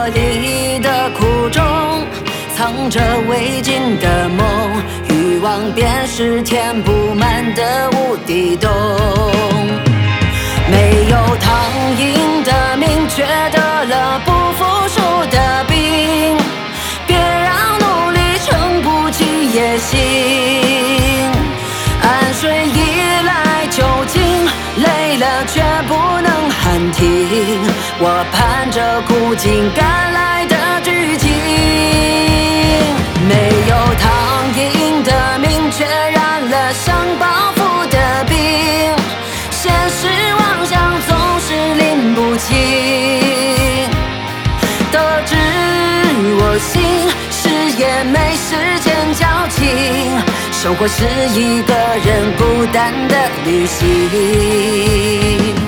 活里的苦衷，藏着未尽的梦，欲望便是填不满的无底洞。没有躺赢的命，却得了不服输的病。别让努力撑不起野心，安睡依赖就近，累了却不能喊停。我盼着苦尽甘来的剧情，没有躺赢的命，却染了想报复的病。现实妄想总是拎不清，得知我心，事也没时间矫情。生活是一个人孤单的旅行。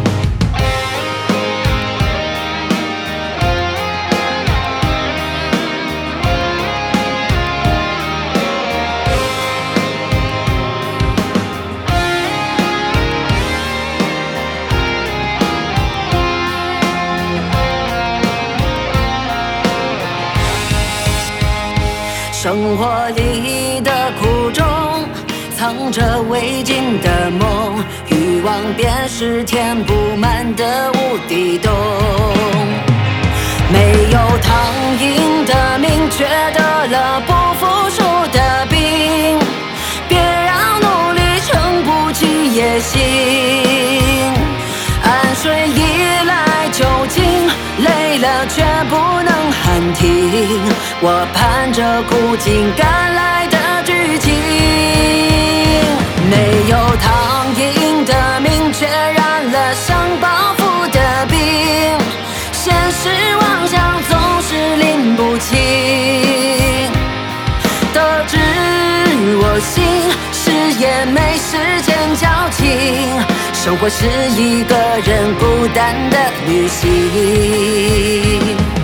生活里的苦衷，藏着未尽的梦，欲望便是填不满的无底洞。没有躺赢的命，却得了不服输的病。别让努力撑不起野心，安睡依赖就近，累了却不能喊停。我盼着苦尽甘来的剧情，没有躺赢的命，却染了想报复的病。现实妄想总是拎不清，得知我心，事也没时间矫情。生活是一个人孤单的旅行。